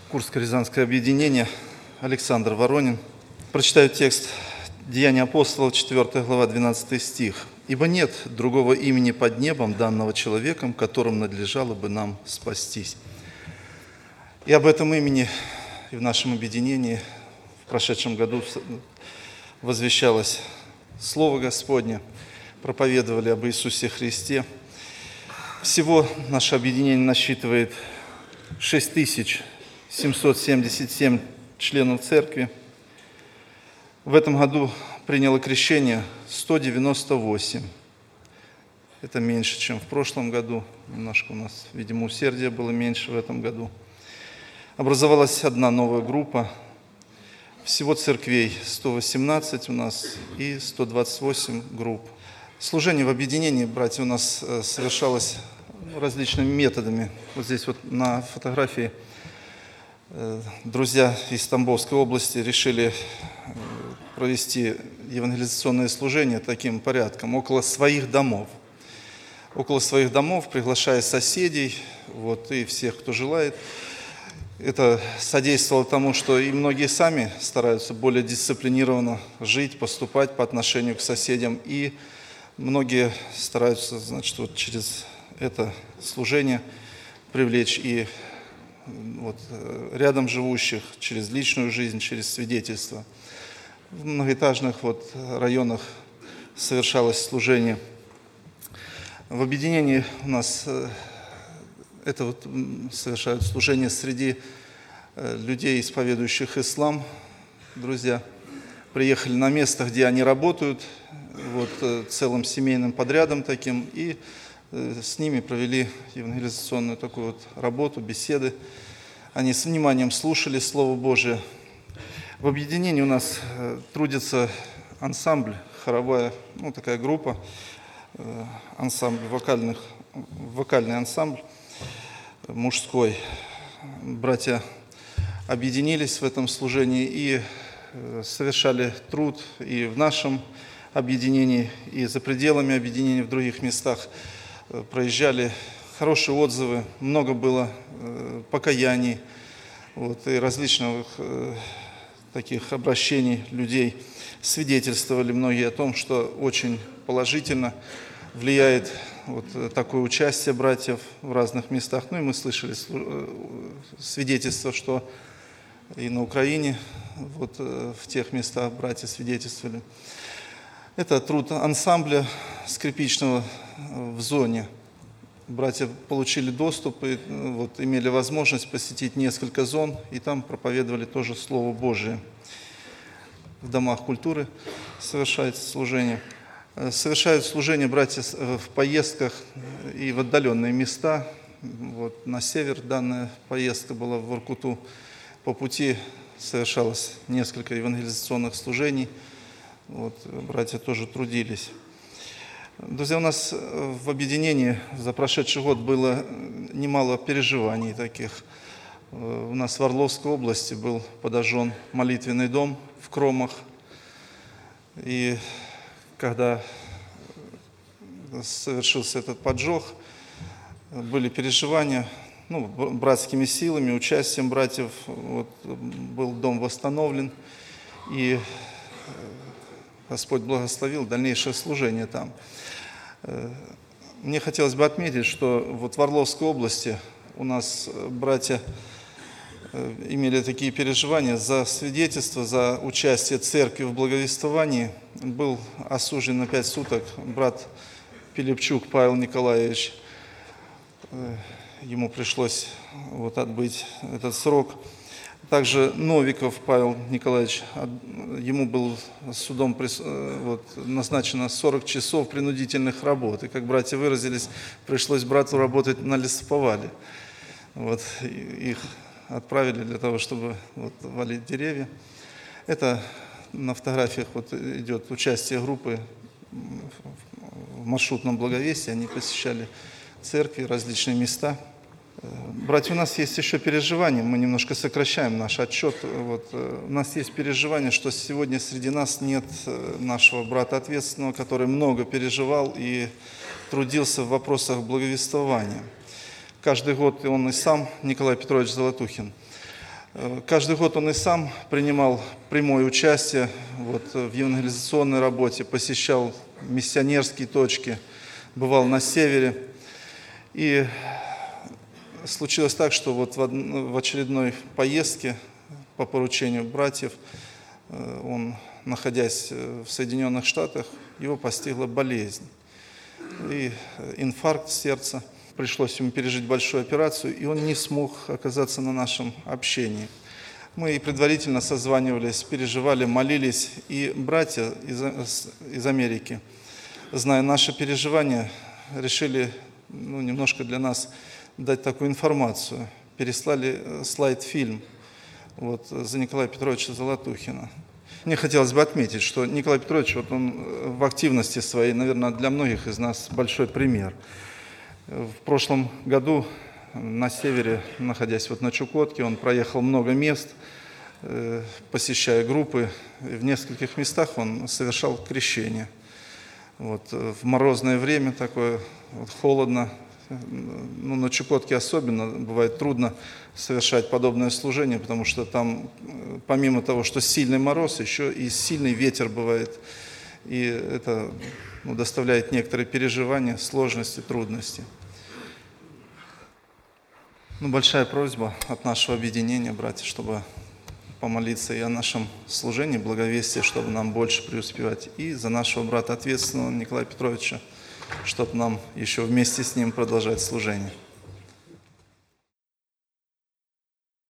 Курско-Рязанское объединение, Александр Воронин. Прочитаю текст Деяния апостолов, 4 глава, 12 стих. «Ибо нет другого имени под небом, данного человеком, которым надлежало бы нам спастись». И об этом имени и в нашем объединении в прошедшем году возвещалось Слово Господне, проповедовали об Иисусе Христе. Всего наше объединение насчитывает 6777 членов церкви. В этом году приняло крещение 198. Это меньше, чем в прошлом году. Немножко у нас, видимо, усердия было меньше в этом году. Образовалась одна новая группа. Всего церквей 118 у нас и 128 групп. Служение в объединении, братья, у нас совершалось различными методами. Вот здесь вот на фотографии друзья из Тамбовской области решили провести евангелизационное служение таким порядком, около своих домов. Около своих домов, приглашая соседей, и всех, кто желает. Это содействовало тому, что и многие сами стараются более дисциплинированно жить, поступать по отношению к соседям. И многие стараются, через это служение привлечь и рядом живущих, через личную жизнь, через свидетельство. В многоэтажных районах совершалось служение. В объединении у нас совершают служение среди людей, исповедующих ислам. Друзья приехали на место, где они работают, целым семейным подрядом таким, и с ними провели евангелизационную такую работу, беседы. Они с вниманием слушали Слово Божие. В объединении у нас трудится ансамбль, хоровая, такая группа, ансамбль, вокальный ансамбль мужской. Братья объединились в этом служении и совершали труд и в нашем объединении, и за пределами объединения в других местах. Проезжали хорошие отзывы, много было покаяний, и различных таких обращений людей. Свидетельствовали многие о том, что очень положительно влияет такое участие братьев в разных местах. И мы слышали свидетельства, что и на Украине, в тех местах братья свидетельствовали. Это труд ансамбля скрипичного в зоне. Братья получили доступ и имели возможность посетить несколько зон, и там проповедовали тоже Слово Божие. В домах культуры совершается служение. Совершают служение братья в поездках и в отдаленные места. На север данная поездка была в Воркуту. По пути совершалось несколько евангелизационных служений. Братья тоже трудились. Друзья, у нас в объединении за прошедший год было немало переживаний таких. У нас в Орловской области был подожжен молитвенный дом в Кромах. И когда совершился этот поджог, были переживания, братскими силами, участием братьев, был дом восстановлен, и Господь благословил дальнейшее служение там. Мне хотелось бы отметить, что в Орловской области у нас братья имели такие переживания за свидетельство, за участие церкви в благовествовании. Был осужден на 5 суток брат Пилипчук Павел Николаевич. Ему пришлось отбыть этот срок. Также Новиков Павел Николаевич, ему был судом назначено 40 часов принудительных работ. И, как братья выразились, пришлось брату работать на лесоповале. Их отправили для того, чтобы валить деревья. Это на фотографиях идет участие группы в маршрутном благовестии. Они посещали церкви, различные места. Братья, у нас есть еще переживание, мы немножко сокращаем наш отчет. У нас есть переживание, что сегодня среди нас нет нашего брата ответственного, который много переживал и трудился в вопросах благовествования. Каждый год он и сам, Николай Петрович Золотухин. Каждый год он и сам принимал прямое участие в евангелизационной работе, посещал миссионерские точки, бывал на севере. И случилось так, что в очередной поездке по поручению братьев, он, находясь в Соединенных Штатах, его постигла болезнь и инфаркт сердца. Пришлось ему пережить большую операцию, и он не смог оказаться на нашем общении. Мы и предварительно созванивались, переживали, молились, и братья из Америки, зная наши переживания, решили немножко для нас дать такую информацию. Переслали слайд-фильм за Николая Петровича Золотухина. Мне хотелось бы отметить, что Николай Петрович, он в активности своей, наверное, для многих из нас большой пример. В прошлом году на севере, находясь на Чукотке, он проехал много мест, посещая группы. В нескольких местах он совершал крещение. В морозное время такое, холодно, на Чукотке особенно бывает трудно совершать подобное служение, потому что там, помимо того, что сильный мороз, еще и сильный ветер бывает. И это доставляет некоторые переживания, сложности, трудности. Большая просьба от нашего объединения, братья, чтобы помолиться и о нашем служении, благовестии, чтобы нам больше преуспевать, и за нашего брата ответственного Николая Петровича, чтобы нам еще вместе с ним продолжать служение.